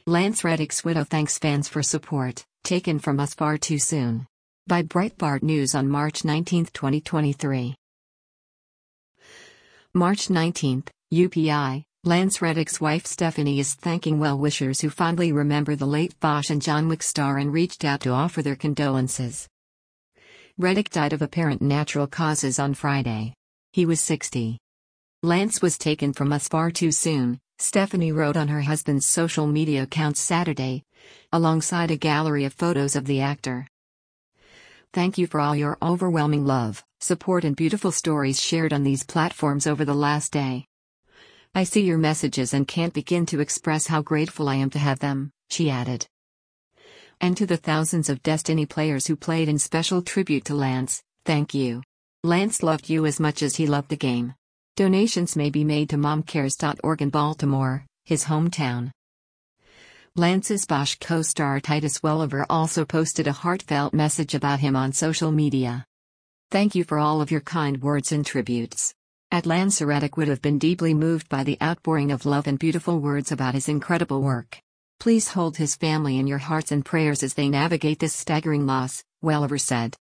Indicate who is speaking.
Speaker 1: Lance Reddick's widow thanks fans for support, taken from us far too soon. By Breitbart News on March 19, 2023. March 19, UPI, Lance Reddick's wife Stephanie is thanking well-wishers who fondly remember the late Bosch and John Wick star and reached out to offer their condolences. Reddick died of apparent natural causes on Friday. He was 60. Lance was taken from us far too soon, Stephanie wrote on her husband's social media accounts Saturday, alongside a gallery of photos of the actor. Thank you for all your overwhelming love, support and beautiful stories shared on these platforms over the last day. I see your messages and can't begin to express how grateful I am to have them, she added. And to the thousands of Destiny players who played in special tribute to Lance, thank you. Lance loved you as much as he loved the game. Donations may be made to momcares.org in Baltimore, his hometown. Lance's Bosch co-star Titus Welliver also posted a heartfelt message about him on social media. Thank you for all of your kind words and tributes. Lance Reddick would have been deeply moved by the outpouring of love and beautiful words about his incredible work. Please hold his family in your hearts and prayers as they navigate this staggering loss, Welliver said.